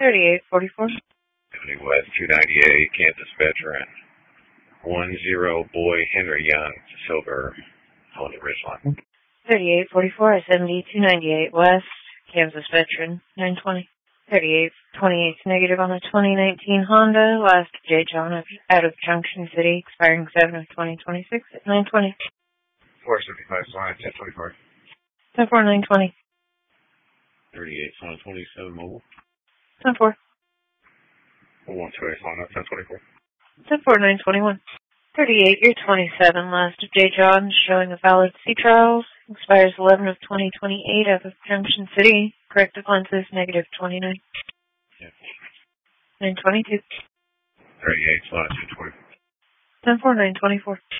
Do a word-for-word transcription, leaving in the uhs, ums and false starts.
thirty-eight forty-four. seventy West two ninety-eight, Kansas veteran. one zero Boy Henry Young, Silver, on the Ridgeline. thirty-eight forty-four, seventy two ninety-eight West, Kansas veteran, nine twenty. thirty-eight twenty-eight negative on the twenty nineteen Honda, last J. John of, out of Junction City, expiring seven of twenty twenty-six at nine twenty. four seventy-five Sonic, ten twenty-four. ten four, nine twenty. thirty-eight Sonic twenty-seven Mobile. ten four. one two eight Sonic, ten twenty-four. ten four, nine twenty-one. thirty-eight, year twenty-seven, last of J. John, showing a valid sea trials, expires eleven of twenty twenty-eight out of Junction City, corrective lenses, negative twenty-nine. Yeah. nine twenty-two. thirty-eight Sonic, ten twenty-four. ten four, nine twenty-four.